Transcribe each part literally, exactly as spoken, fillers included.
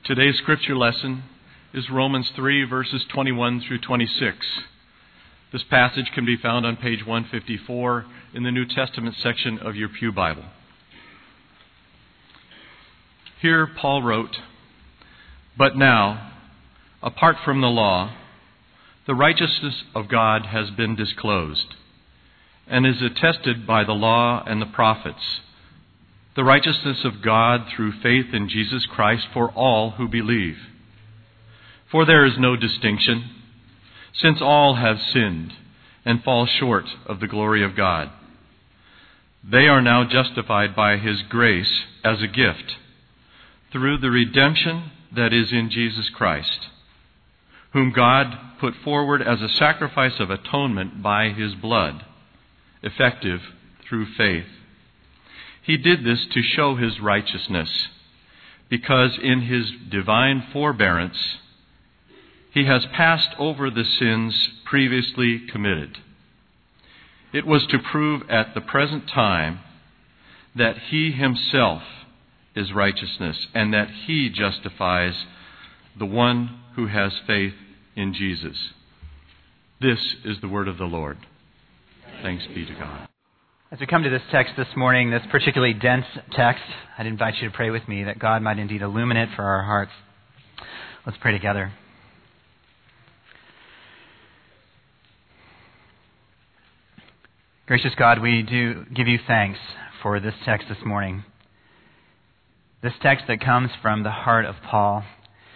Today's scripture lesson is Romans three, verses twenty-one through twenty-six. This passage can be found on page one fifty-four in the New Testament section of your Pew Bible. Here Paul wrote, "But now, apart from the law, the righteousness of God has been disclosed, and is attested by the law and the prophets, the righteousness of God through faith in Jesus Christ for all who believe. For there is no distinction, since all have sinned and fall short of the glory of God. They are now justified by His grace as a gift, through the redemption that is in Jesus Christ, whom God put forward as a sacrifice of atonement by His blood, effective through faith. He did this to show His righteousness, because in His divine forbearance He has passed over the sins previously committed. It was to prove at the present time that He Himself is righteousness, and that He justifies the one who has faith in Jesus." This is the word of the Lord. Thanks be to God. As we come to this text this morning, this particularly dense text, I'd invite you to pray with me that God might indeed illumine it for our hearts. Let's pray together. Gracious God, we do give you thanks for this text this morning. This text that comes from the heart of Paul,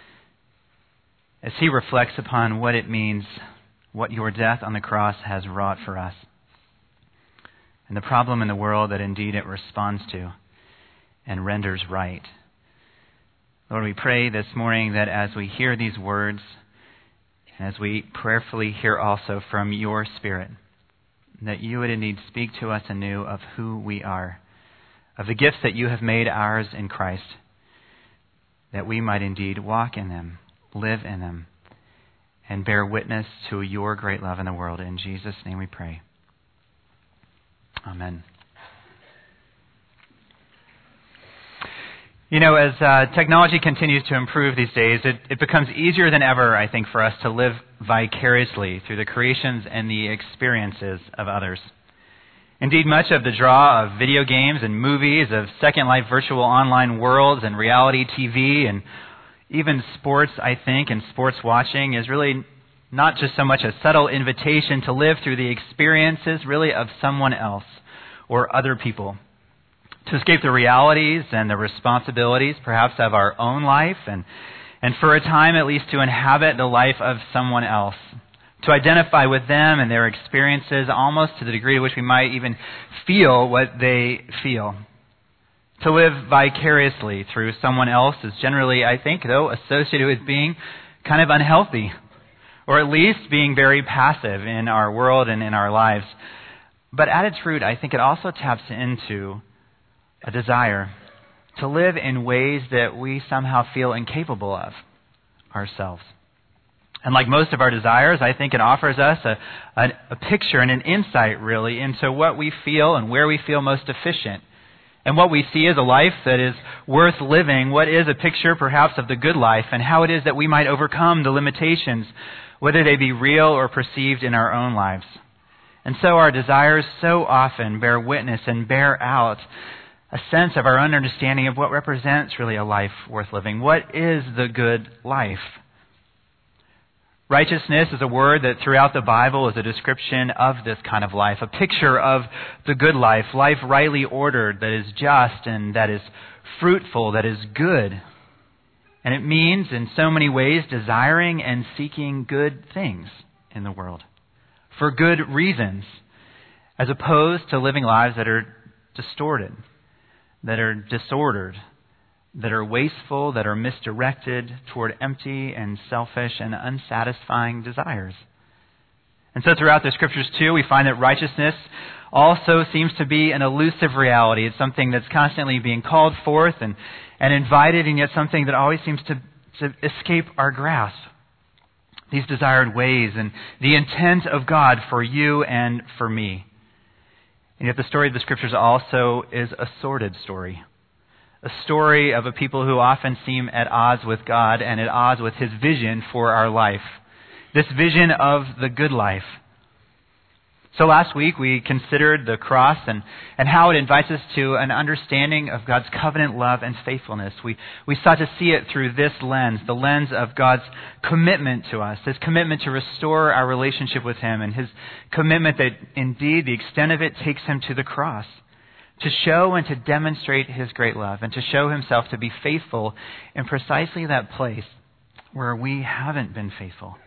as he reflects upon what it means, what your death on the cross has wrought for us, and the problem in the world that indeed it responds to and renders right. Lord, we pray this morning that as we hear these words, and as we prayerfully hear also from your Spirit, that you would indeed speak to us anew of who we are, of the gifts that you have made ours in Christ, that we might indeed walk in them, live in them, and bear witness to your great love in the world. In Jesus' name we pray. Amen. You know, as uh, technology continues to improve these days, it, it becomes easier than ever, I think, for us to live vicariously through the creations and the experiences of others. Indeed, much of the draw of video games and movies, of Second Life virtual online worlds and reality T V and even sports, I think, and sports watching is really not just so much a subtle invitation to live through the experiences really of someone else or other people, to escape the realities and the responsibilities perhaps of our own life, and, and for a time at least to inhabit the life of someone else, to identify with them and their experiences almost to the degree to which we might even feel what they feel. To live vicariously through someone else is generally, I think, though, associated with being kind of unhealthy, or at least being very passive in our world and in our lives. But at its root, I think it also taps into a desire to live in ways that we somehow feel incapable of ourselves. And like most of our desires, I think it offers us a, a, a picture and an insight, really, into what we feel and where we feel most efficient. And what we see as a life that is worth living, what is a picture perhaps of the good life, and how it is that we might overcome the limitations, whether they be real or perceived in our own lives. And so our desires so often bear witness and bear out a sense of our own understanding of what represents really a life worth living. What is the good life? Righteousness is a word that throughout the Bible is a description of this kind of life, a picture of the good life, life rightly ordered, that is just and that is fruitful, that is good. And it means, in so many ways, desiring and seeking good things in the world for good reasons, as opposed to living lives that are distorted, that are disordered, that are wasteful, that are misdirected toward empty and selfish and unsatisfying desires. And so throughout the Scriptures, too, we find that righteousness also seems to be an elusive reality. It's something that's constantly being called forth and, and invited, and yet something that always seems to, to escape our grasp. These desired ways and the intent of God for you and for me. And yet the story of the Scriptures also is a sordid story. a story of a people who often seem at odds with God and at odds with His vision for our life, this vision of the good life. So last week we considered the cross and, and how it invites us to an understanding of God's covenant love and faithfulness. We, we sought to see it through this lens, the lens of God's commitment to us, His commitment to restore our relationship with Him, and His commitment that indeed the extent of it takes Him to the cross, to show and to demonstrate His great love, and to show Himself to be faithful in precisely that place where we haven't been faithful.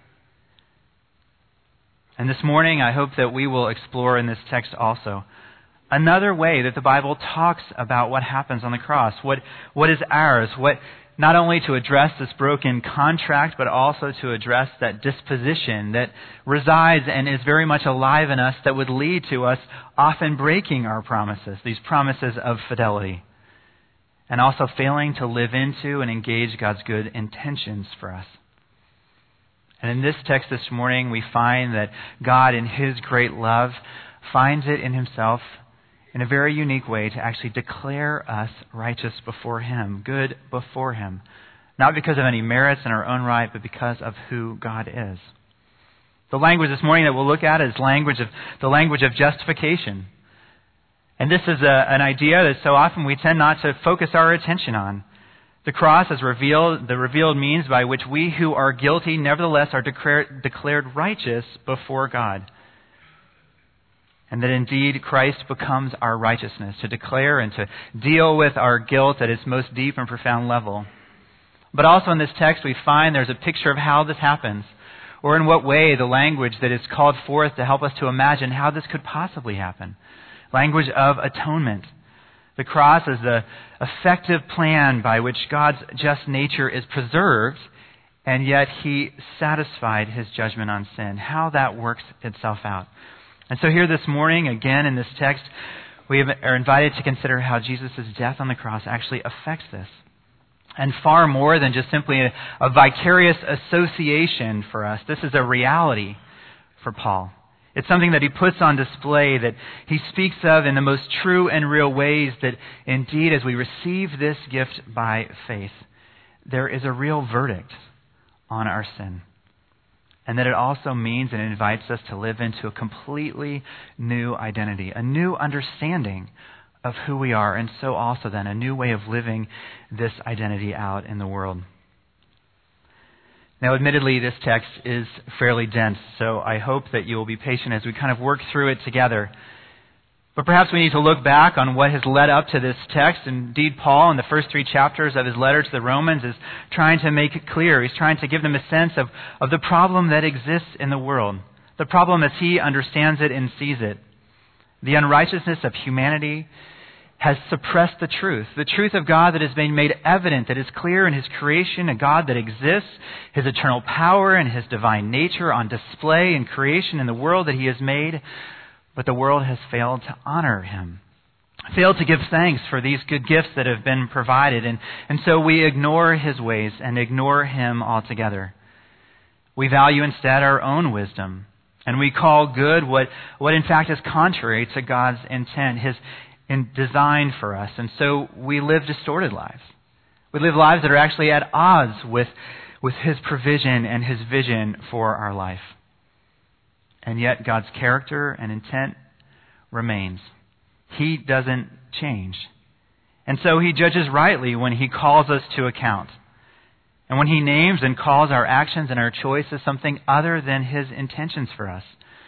And this morning, I hope that we will explore in this text also another way that the Bible talks about what happens on the cross, what what is ours, what not only to address this broken contract, but also to address that disposition that resides and is very much alive in us that would lead to us often breaking our promises, these promises of fidelity, and also failing to live into and engage God's good intentions for us. And in this text this morning, we find that God, in His great love, finds it in Himself in a very unique way to actually declare us righteous before Him, good before Him, not because of any merits in our own right, but because of who God is. The language this morning that we'll look at is language of the language of justification. And this is a, an idea that so often we tend not to focus our attention on. The cross is revealed, the revealed means by which we who are guilty nevertheless are declared, declared righteous before God. And that indeed Christ becomes our righteousness, to declare and to deal with our guilt at its most deep and profound level. But also in this text we find there's a picture of how this happens, or in what way the language that is called forth to help us to imagine how this could possibly happen. Language of atonement. The cross is the effective plan by which God's just nature is preserved, and yet He satisfied His judgment on sin. How that works itself out. And so here this morning, again in this text, we are invited to consider how Jesus' death on the cross actually affects this. And far more than just simply a, a vicarious association for us, this is a reality for Paul. It's something that he puts on display, that he speaks of in the most true and real ways, that indeed as we receive this gift by faith, there is a real verdict on our sin. And that it also means and invites us to live into a completely new identity, a new understanding of who we are, and so also then a new way of living this identity out in the world. Now, admittedly, this text is fairly dense, so I hope that you will be patient as we kind of work through it together. But perhaps we need to look back on what has led up to this text. Indeed, Paul, in the first three chapters of his letter to the Romans, is trying to make it clear. He's trying to give them a sense of, of the problem that exists in the world, the problem as he understands it and sees it. The unrighteousness of humanity has suppressed the truth, the truth of God that has been made evident, that is clear in His creation, a God that exists, His eternal power and His divine nature on display in creation in the world that He has made. But the world has failed to honor Him, failed to give thanks for these good gifts that have been provided. And, and so we ignore His ways and ignore Him altogether. We value instead our own wisdom, and we call good what, what in fact is contrary to God's intent, His in design for us. And so we live distorted lives. We live lives that are actually at odds with, with His provision and His vision for our life. And yet God's character and intent remains. He doesn't change. And so He judges rightly when He calls us to account. And when He names and calls our actions and our choices something other than His intentions for us.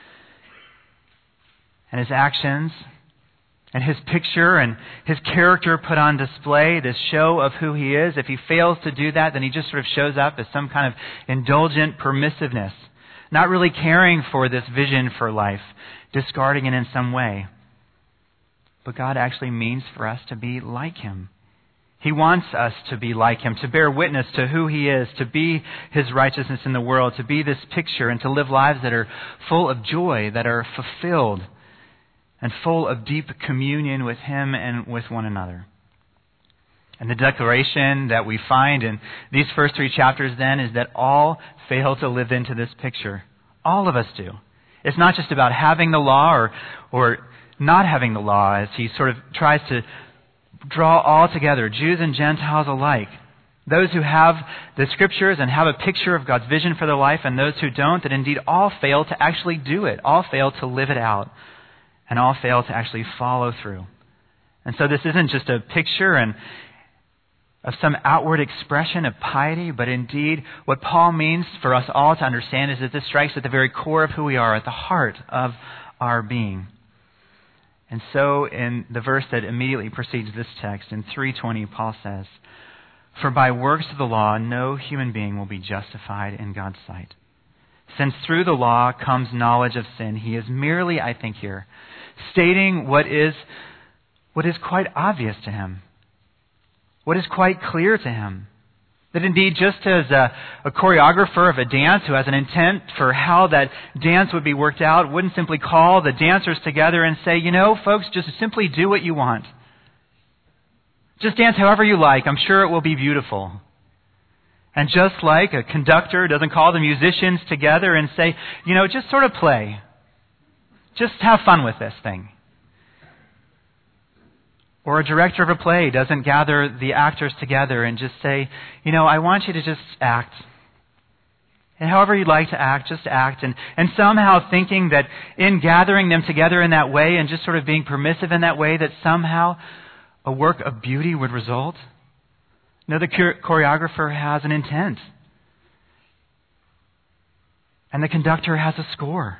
And His actions and His picture and His character put on display, this show of who He is. If He fails to do that, then He just sort of shows up as some kind of indulgent permissiveness, not really caring for this vision for life, discarding it in some way. But God actually means for us to be like Him. He wants us to be like Him, to bear witness to who He is, to be His righteousness in the world, to be this picture, and to live lives that are full of joy, that are fulfilled, and full of deep communion with Him and with one another. And the declaration that we find in these first three chapters then is that all fail to live into this picture. All of us do. It's not just about having the law or, or not having the law, as he sort of tries to draw all together, Jews and Gentiles alike. Those who have the Scriptures and have a picture of God's vision for their life, and those who don't, that indeed all fail to actually do it, all fail to live it out, and all fail to actually follow through. And so this isn't just a picture and of some outward expression of piety, but indeed what Paul means for us all to understand is that this strikes at the very core of who we are, at the heart of our being. And so in the verse that immediately precedes this text, in three twenty, Paul says, "For by works of the law no human being will be justified in God's sight. Since through the law comes knowledge of sin," he is merely, I think here, stating what is what is quite obvious to him, what is quite clear to him. That indeed, just as a, a choreographer of a dance who has an intent for how that dance would be worked out wouldn't simply call the dancers together and say, you know, folks, just simply do what you want. Just dance however you like. I'm sure it will be beautiful. And just like a conductor doesn't call the musicians together and say, you know, just sort of play. Just have fun with this thing. Or a director of a play doesn't gather the actors together and just say, you know, I want you to just act. And however you'd like to act, just act. And, and somehow thinking that in gathering them together in that way and just sort of being permissive in that way, that somehow a work of beauty would result. No, the choreographer has an intent. And the conductor has a score.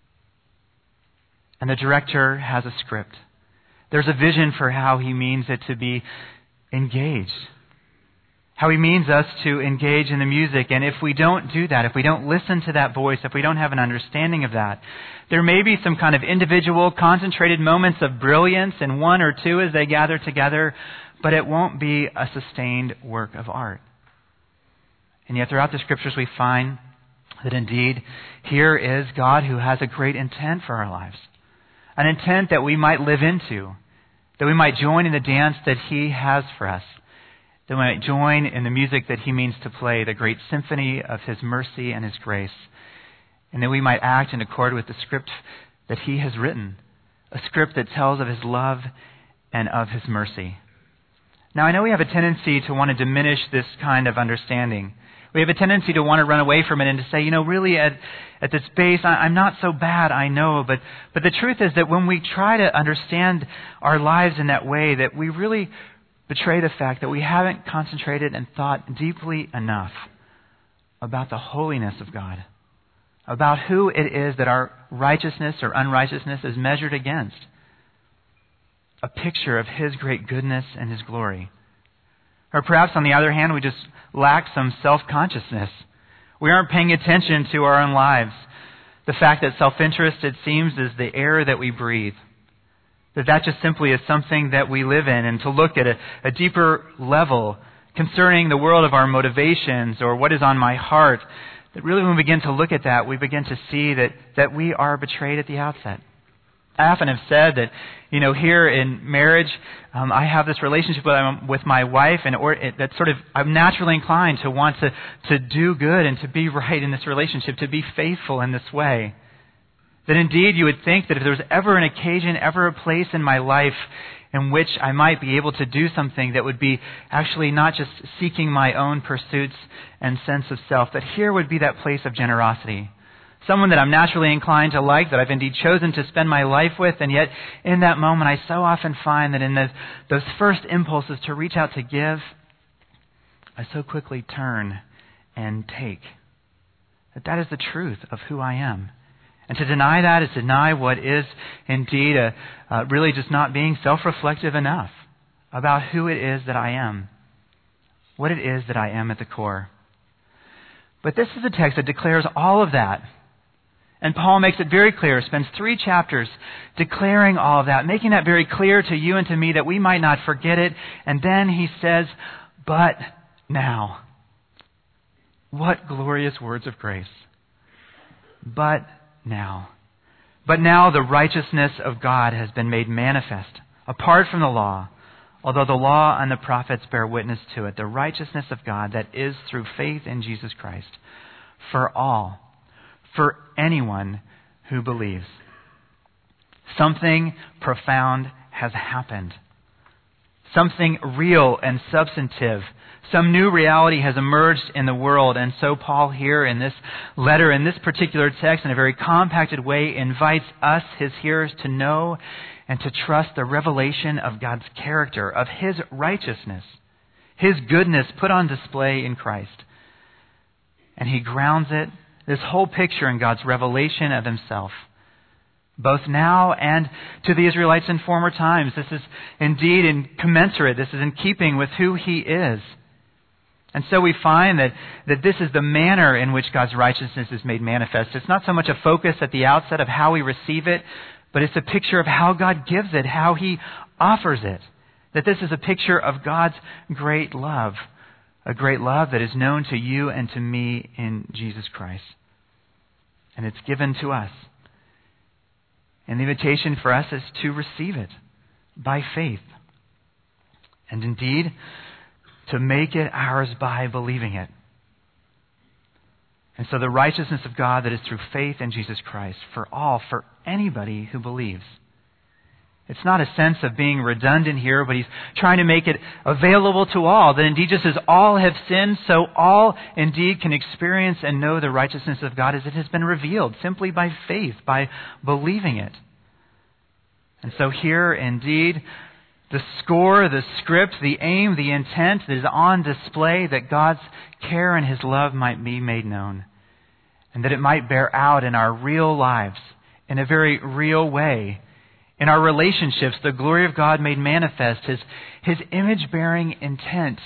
And the director has a script. There's a vision for how he means it to be engaged. How he means us to engage in the music. And if we don't do that, if we don't listen to that voice, if we don't have an understanding of that, there may be some kind of individual concentrated moments of brilliance in one or two as they gather together, but it won't be a sustained work of art. And yet throughout the Scriptures we find that indeed here is God who has a great intent for our lives. An intent that we might live into, that we might join in the dance that He has for us, that we might join in the music that He means to play, the great symphony of His mercy and His grace, and that we might act in accord with the script that He has written, a script that tells of His love and of His mercy. Now, I know we have a tendency to want to diminish this kind of understanding. We have a tendency to want to run away from it and to say, you know, really at, at this base, I, I'm not so bad, I know. But, but the truth is that when we try to understand our lives in that way, that we really betray the fact that we haven't concentrated and thought deeply enough about the holiness of God, about who it is that our righteousness or unrighteousness is measured against. A picture of His great goodness and His glory. Or perhaps, on the other hand, we just lack some self-consciousness. We aren't paying attention to our own lives. The fact that self-interest, it seems, is the air that we breathe. That that just simply is something that we live in. And to look at a, a deeper level concerning the world of our motivations or what is on my heart, that really when we begin to look at that, we begin to see that, that we are betrayed at the outset. I often have said that, you know, here in marriage, um, I have this relationship with, um, with my wife, and or, it, that sort of I'm naturally inclined to want to, to do good and to be right in this relationship, to be faithful in this way. That indeed you would think that if there was ever an occasion, ever a place in my life in which I might be able to do something that would be actually not just seeking my own pursuits and sense of self, that here would be that place of generosity. Someone that I'm naturally inclined to like, that I've indeed chosen to spend my life with, and yet in that moment I so often find that in those, those first impulses to reach out to give, I so quickly turn and take. That that is the truth of who I am. And to deny that is to deny what is indeed a, uh, really just not being self-reflective enough about who it is that I am, what it is that I am at the core. But this is a text that declares all of that. And Paul makes it very clear, spends three chapters declaring all of that, making that very clear to you and to me that we might not forget it. And then he says, but now. What glorious words of grace. But now. But now the righteousness of God has been made manifest, apart from the law, although the law and the prophets bear witness to it, the righteousness of God that is through faith in Jesus Christ, for all, for anyone who believes. Something profound has happened. Something real and substantive. Some new reality has emerged in the world. And so Paul here in this letter, in this particular text, in a very compacted way, invites us, his hearers, to know and to trust the revelation of God's character, of his righteousness, his goodness put on display in Christ. And he grounds it, this whole picture, in God's revelation of himself, both now and to the Israelites in former times. This is indeed in commensurate. This is in keeping with who he is. And so we find that, that this is the manner in which God's righteousness is made manifest. It's not so much a focus at the outset of how we receive it, but it's a picture of how God gives it, how he offers it. That this is a picture of God's great love, a great love that is known to you and to me in Jesus Christ. And it's given to us. And the invitation for us is to receive it by faith. And indeed, to make it ours by believing it. And so the righteousness of God that is through faith in Jesus Christ for all, for anybody who believes. It's not a sense of being redundant here, but he's trying to make it available to all. That indeed, just as all have sinned, so all indeed can experience and know the righteousness of God as it has been revealed, simply by faith, by believing it. And so here, indeed, the score, the script, the aim, the intent that is on display, that God's care and his love might be made known, and that it might bear out in our real lives, in a very real way, in our relationships, the glory of God made manifest, his, his image-bearing intent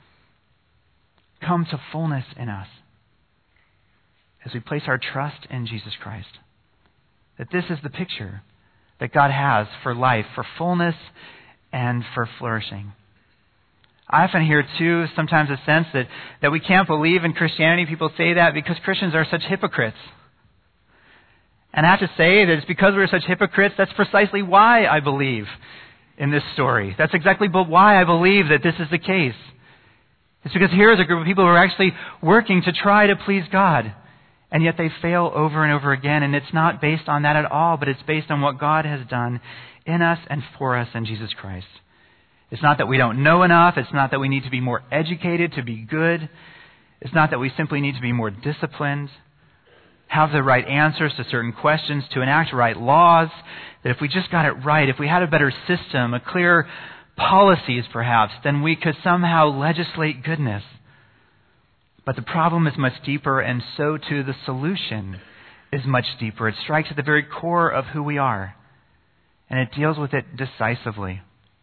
come to fullness in us as we place our trust in Jesus Christ. That this is the picture that God has for life, for fullness and for flourishing. I often hear, too, sometimes a sense that, that we can't believe in Christianity. People say that because Christians are such hypocrites. And I have to say that it's because we're such hypocrites, that's precisely why I believe in this story. That's exactly why I believe that this is the case. It's because here is a group of people who are actually working to try to please God. And yet they fail over and over again. And it's not based on that at all, but it's based on what God has done in us and for us in Jesus Christ. It's not that we don't know enough. It's not that we need to be more educated to be good. It's not that we simply need to be more disciplined, have the right answers to certain questions, to enact right laws, that if we just got it right, if we had a better system, a clear policies perhaps, then we could somehow legislate goodness. But the problem is much deeper, and so too the solution is much deeper. It strikes at the very core of who we are, and it deals with it decisively.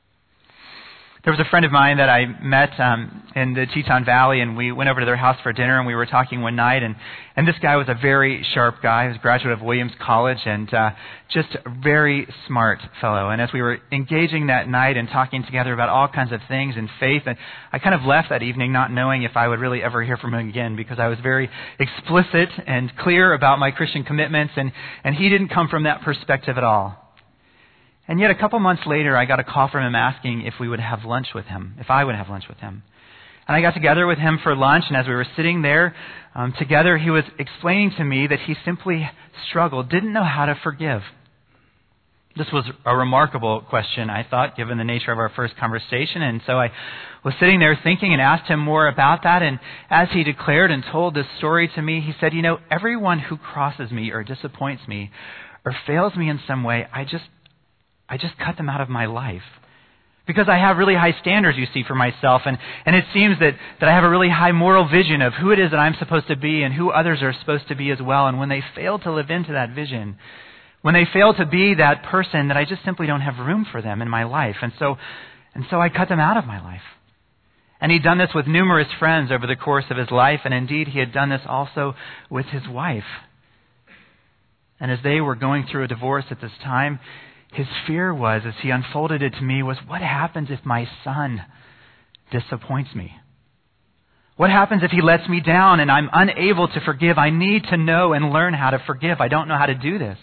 There was a friend of mine that I met um, in the Teton Valley, and we went over to their house for dinner, and we were talking one night, and, and this guy was a very sharp guy. He was a graduate of Williams College, and uh, just a very smart fellow. And as we were engaging that night and talking together about all kinds of things in faith, and I kind of left that evening not knowing if I would really ever hear from him again, because I was very explicit and clear about my Christian commitments, and, and he didn't come from that perspective at all. And yet a couple months later, I got a call from him asking if we would have lunch with him, if I would have lunch with him. And I got together with him for lunch, and as we were sitting there um, together, he was explaining to me that he simply struggled, didn't know how to forgive. This was a remarkable question, I thought, given the nature of our first conversation. And so I was sitting there thinking and asked him more about that. And as he declared and told this story to me, he said, you know, everyone who crosses me or disappoints me or fails me in some way, I just I just cut them out of my life. Because I have really high standards, you see, for myself. And, and it seems that, that I have a really high moral vision of who it is that I'm supposed to be and who others are supposed to be as well. And when they fail to live into that vision, when they fail to be that person, that I just simply don't have room for them in my life. And so, and so I cut them out of my life. And he'd done this with numerous friends over the course of his life. And indeed, he had done this also with his wife. And as they were going through a divorce at this time, his fear was, as he unfolded it to me, was what happens if my son disappoints me? What happens if he lets me down and I'm unable to forgive? I need to know and learn how to forgive. I don't know how to do this.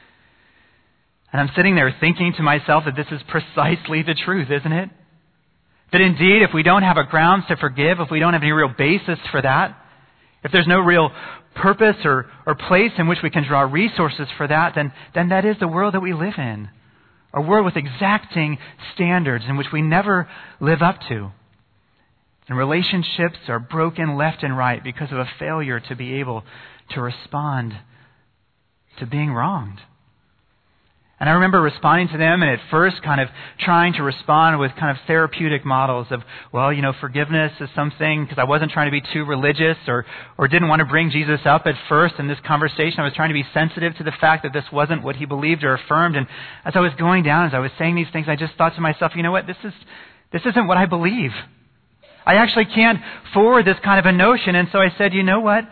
And I'm sitting there thinking to myself that this is precisely the truth, isn't it? That indeed, if we don't have a grounds to forgive, if we don't have any real basis for that, if there's no real purpose or, or place in which we can draw resources for that, then, then that is the world that we live in. A world with exacting standards in which we never live up to. And relationships are broken left and right because of a failure to be able to respond to being wronged. And I remember responding to them and at first kind of trying to respond with kind of therapeutic models of, well, you know, forgiveness is something, because I wasn't trying to be too religious or, or didn't want to bring Jesus up at first in this conversation. I was trying to be sensitive to the fact that this wasn't what he believed or affirmed. And as I was going down, as I was saying these things, I just thought to myself, you know what, this is this isn't what I believe. I actually can't forward this kind of a notion. And so I said, you know what,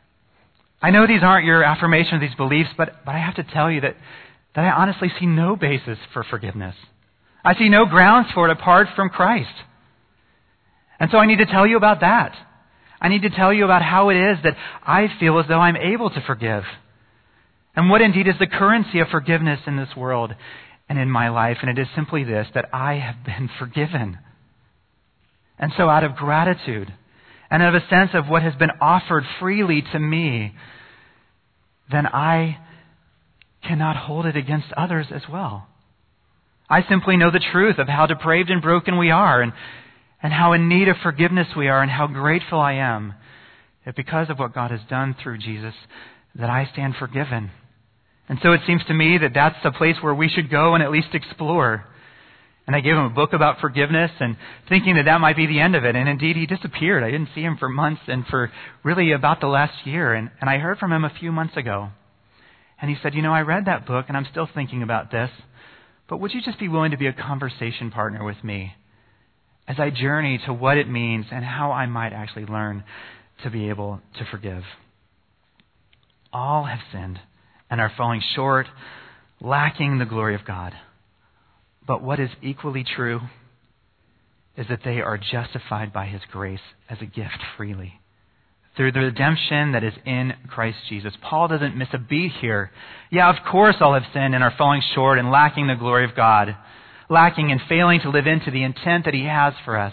I know these aren't your affirmation of these beliefs, but, but I have to tell you that that I honestly see no basis for forgiveness. I see no grounds for it apart from Christ. And so I need to tell you about that. I need to tell you about how it is that I feel as though I'm able to forgive. And what indeed is the currency of forgiveness in this world and in my life. And it is simply this, that I have been forgiven. And so out of gratitude and out of a sense of what has been offered freely to me, then I cannot hold it against others as well. I simply know the truth of how depraved and broken we are and, and how in need of forgiveness we are and how grateful I am that because of what God has done through Jesus, that I stand forgiven. And so it seems to me that that's the place where we should go and at least explore. And I gave him a book about forgiveness and thinking that that might be the end of it. And indeed, he disappeared. I didn't see him for months and for really about the last year. And, and I heard from him a few months ago. And he said, you know, I read that book and I'm still thinking about this, but would you just be willing to be a conversation partner with me as I journey to what it means and how I might actually learn to be able to forgive? All have sinned and are falling short, lacking the glory of God. But what is equally true is that they are justified by His grace as a gift freely, through the redemption that is in Christ Jesus. Paul doesn't miss a beat here. Yeah, of course all have sinned and are falling short and lacking the glory of God, lacking and failing to live into the intent that He has for us.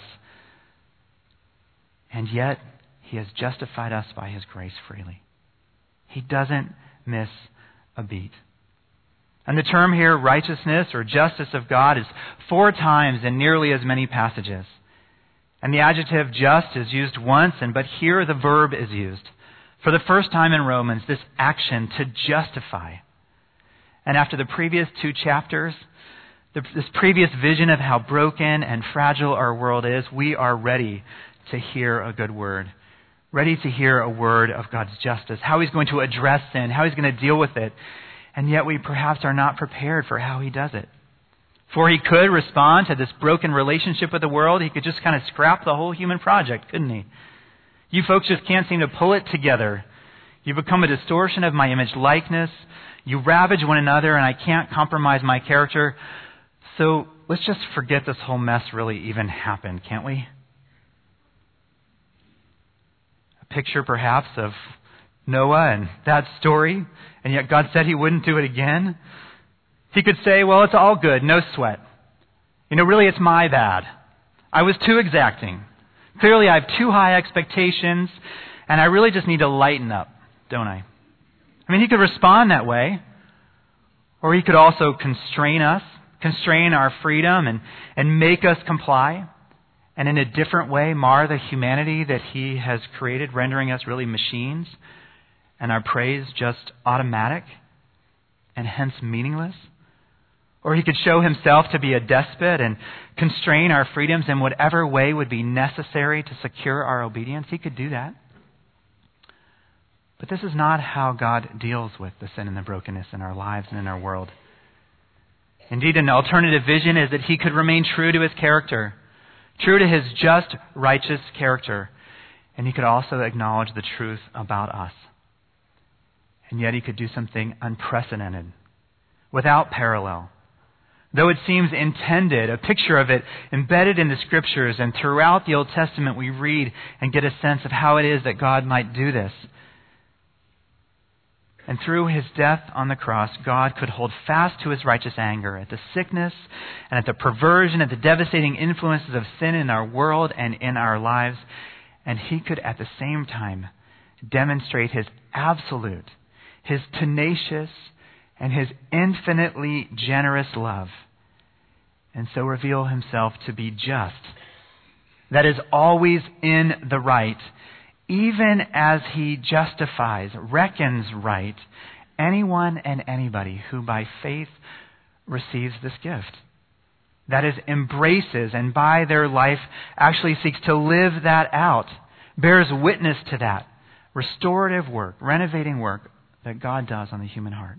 And yet, He has justified us by His grace freely. He doesn't miss a beat. And the term here, righteousness or justice of God, is four times in nearly as many passages. And the adjective just is used once, and but here the verb is used. For the first time in Romans, this action to justify. And after the previous two chapters, the, this previous vision of how broken and fragile our world is, we are ready to hear a good word. Ready to hear a word of God's justice, how He's going to address sin, how He's going to deal with it. And yet we perhaps are not prepared for how He does it. For He could respond to this broken relationship with the world. He could just kind of scrap the whole human project, couldn't He? You folks just can't seem to pull it together. You become a distortion of my image likeness. You ravage one another, and I can't compromise my character. So let's just forget this whole mess really even happened, can't we? A picture perhaps of Noah and that story, and yet God said He wouldn't do it again. He could say, well, it's all good, no sweat. You know, really it's my bad. I was too exacting. Clearly I have too high expectations, and I really just need to lighten up, don't I? I mean, He could respond that way, or He could also constrain us, constrain our freedom and, and make us comply, and in a different way mar the humanity that He has created, rendering us really machines, and our praise just automatic and hence meaningless. Or He could show Himself to be a despot and constrain our freedoms in whatever way would be necessary to secure our obedience. He could do that. But this is not how God deals with the sin and the brokenness in our lives and in our world. Indeed, an alternative vision is that He could remain true to His character, true to His just, righteous character, and He could also acknowledge the truth about us. And yet He could do something unprecedented, without parallel. Though it seems intended, a picture of it embedded in the Scriptures, and throughout the Old Testament we read and get a sense of how it is that God might do this. And through His death on the cross, God could hold fast to His righteous anger at the sickness and at the perversion, at the devastating influences of sin in our world and in our lives. And He could at the same time demonstrate His absolute, His tenacious, and His infinitely generous love and so reveal himself to be just. That is always in the right, even as he justifies, reckons right, anyone and anybody who by faith receives this gift. That is, embraces and by their life actually seeks to live that out, bears witness to that restorative work, renovating work that God does on the human heart.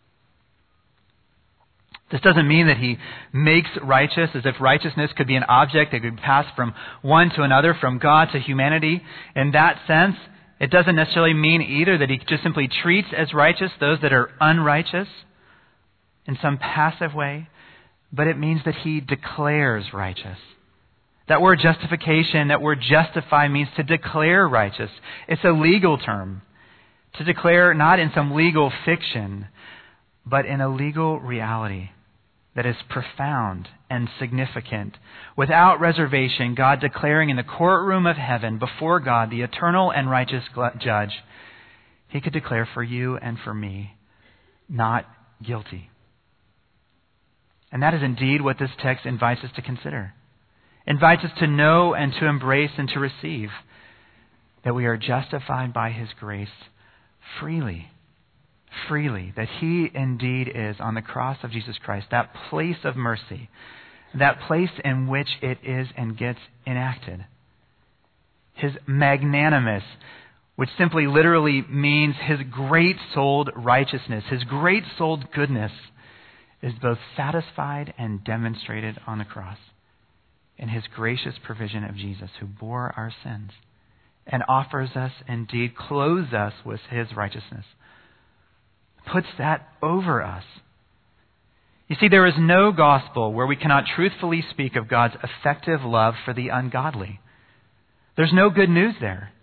This doesn't mean that he makes righteous as if righteousness could be an object that could pass from one to another, from God to humanity. In that sense, it doesn't necessarily mean either that he just simply treats as righteous those that are unrighteous in some passive way, but it means that he declares righteous. That word justification, that word justify means to declare righteous. It's a legal term. To declare not in some legal fiction, but in a legal reality that is profound and significant. Without reservation, God declaring in the courtroom of heaven before God, the eternal and righteous judge, he could declare for you and for me, not guilty. And that is indeed what this text invites us to consider. Invites us to know and to embrace and to receive that we are justified by his grace freely. Freely, that he indeed is on the cross of Jesus Christ, that place of mercy, that place in which it is and gets enacted. His magnanimous, which simply literally means his great-souled righteousness, his great-souled goodness, is both satisfied and demonstrated on the cross in his gracious provision of Jesus, who bore our sins and offers us, indeed clothes us with his righteousness. Puts that over us. You see, there is no gospel where we cannot truthfully speak of God's effective love for the ungodly. There's no good news there.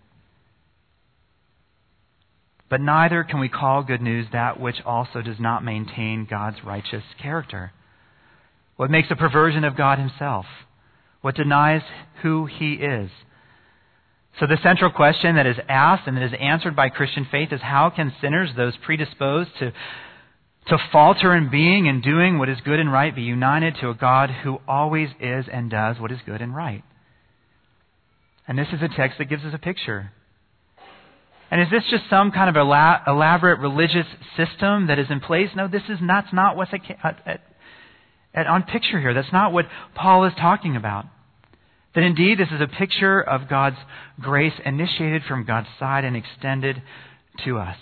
But neither can we call good news that which also does not maintain God's righteous character. What makes a perversion of God himself? What denies who he is? So the central question that is asked and that is answered by Christian faith is, how can sinners, those predisposed to, to falter in being and doing what is good and right, be united to a God who always is and does what is good and right? And this is a text that gives us a picture. And is this just some kind of elab- elaborate religious system that is in place? No, this is not, that's not what's at, at, at, on picture here. That's not what Paul is talking about. That indeed this is a picture of God's grace initiated from God's side and extended to us.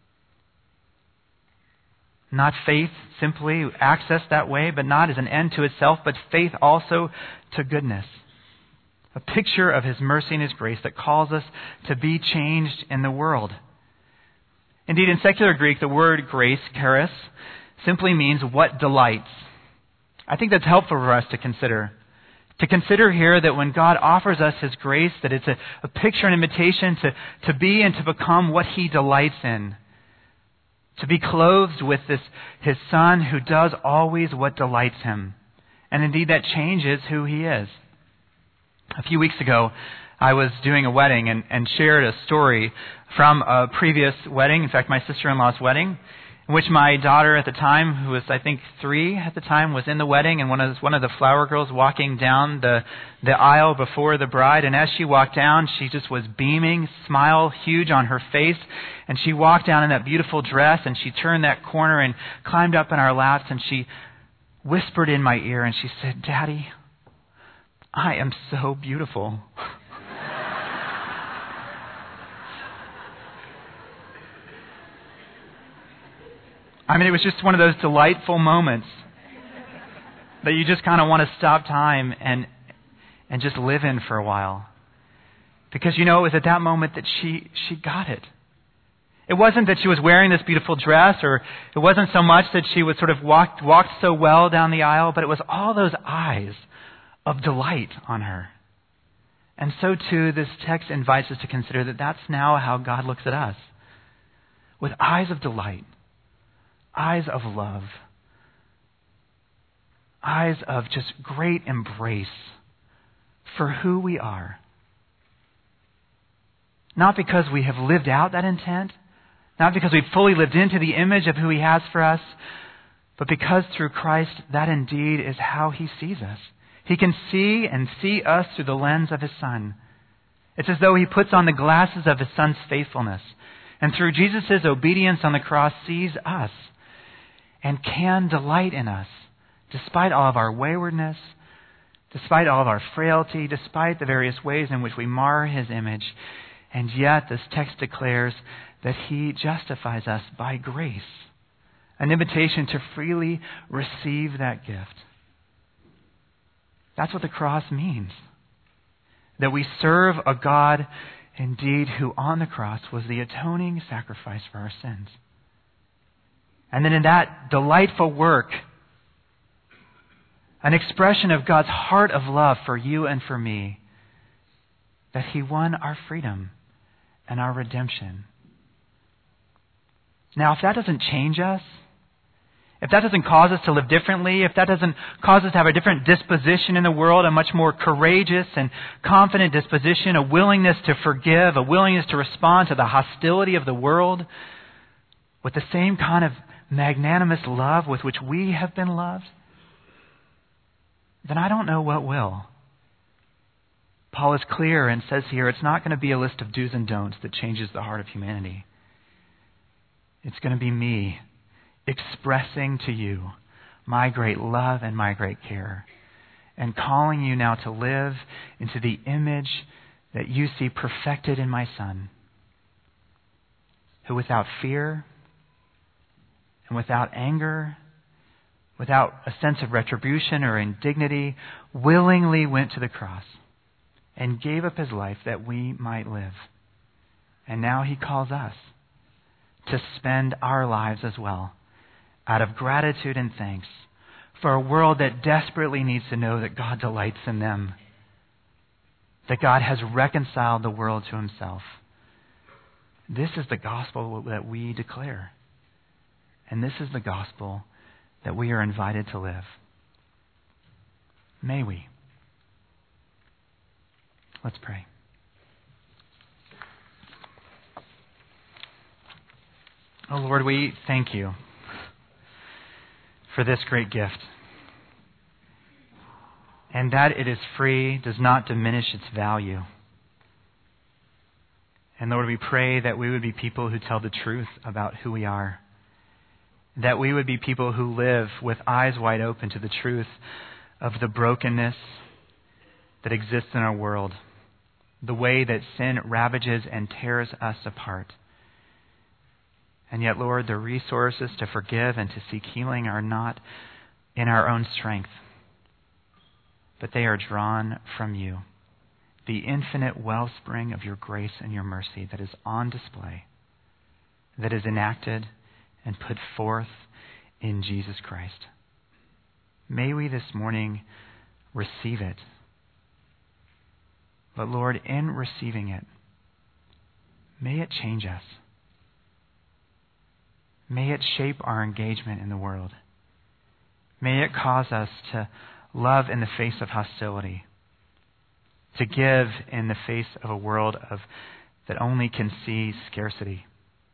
Not faith simply accessed that way, but not as an end to itself, but faith also to goodness. A picture of his mercy and his grace that calls us to be changed in the world. Indeed, in secular Greek, the word grace, charis, simply means what delights. I think that's helpful for us to consider. To consider here that when God offers us his grace, that it's a, a picture, an invitation to, to be and to become what he delights in. To be clothed with this his Son who does always what delights him. And indeed that changes who he is. A few weeks ago, I was doing a wedding and, and shared a story from a previous wedding, in fact my sister-in-law's wedding, in which my daughter at the time, who was I think three at the time, was in the wedding, and one of one of the flower girls walking down the the aisle before the bride. And as she walked down, she just was beaming, smile huge on her face, and she walked down in that beautiful dress, and she turned that corner and climbed up in our laps, and she whispered in my ear, and she said, "Daddy, I am so beautiful." I mean, it was just one of those delightful moments that you just kind of want to stop time and and just live in for a while. Because, you know, it was at that moment that she, she got it. It wasn't that she was wearing this beautiful dress, or it wasn't so much that she was sort of walked, walked so well down the aisle, but it was all those eyes of delight on her. And so, too, this text invites us to consider that that's now how God looks at us. With eyes of delight. Eyes of love. Eyes of just great embrace for who we are. Not because we have lived out that intent, not because we've fully lived into the image of who he has for us, but because through Christ that indeed is how he sees us. He can see and see us through the lens of his Son. It's as though he puts on the glasses of his Son's faithfulness, and through Jesus' obedience on the cross sees us and can delight in us, despite all of our waywardness, despite all of our frailty, despite the various ways in which we mar his image. And yet this text declares that he justifies us by grace, an invitation to freely receive that gift. That's what the cross means. That we serve a God, indeed, who on the cross was the atoning sacrifice for our sins. And then in that delightful work, an expression of God's heart of love for you and for me, that he won our freedom and our redemption. Now, if that doesn't change us, if that doesn't cause us to live differently, if that doesn't cause us to have a different disposition in the world, a much more courageous and confident disposition, a willingness to forgive, a willingness to respond to the hostility of the world with the same kind of magnanimous love with which we have been loved, then I don't know what will. Paul is clear and says here it's not going to be a list of do's and don'ts that changes the heart of humanity. It's going to be me expressing to you my great love and my great care, and calling you now to live into the image that you see perfected in my Son, who without fear and without anger, without a sense of retribution or indignity, willingly went to the cross and gave up his life that we might live. And now he calls us to spend our lives as well, out of gratitude and thanks for a world that desperately needs to know that God delights in them, that God has reconciled the world to himself. This is the gospel that we declare. And this is the gospel that we are invited to live. May we. Let's pray. Oh Lord, we thank you for this great gift. And that it is free does not diminish its value. And Lord, we pray that we would be people who tell the truth about who we are. That we would be people who live with eyes wide open to the truth of the brokenness that exists in our world, the way that sin ravages and tears us apart. And yet, Lord, the resources to forgive and to seek healing are not in our own strength, but they are drawn from you, the infinite wellspring of your grace and your mercy that is on display, that is enacted and put forth in Jesus Christ. May we this morning receive it. But Lord, in receiving it, may it change us. May it shape our engagement in the world. May it cause us to love in the face of hostility, to give in the face of a world of that only can see scarcity.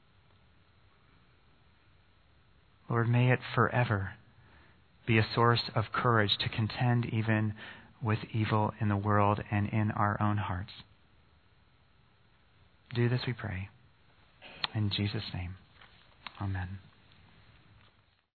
Lord, may it forever be a source of courage to contend even with evil in the world and in our own hearts. Do this, we pray. In Jesus' name, amen.